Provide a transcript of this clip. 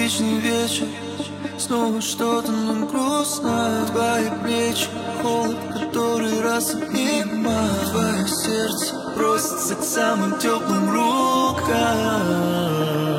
Обычный вечер, снова что-то нам грустно. Твои плечи, холод, который раз обнимает. Твое сердце просится к самым теплым рукам.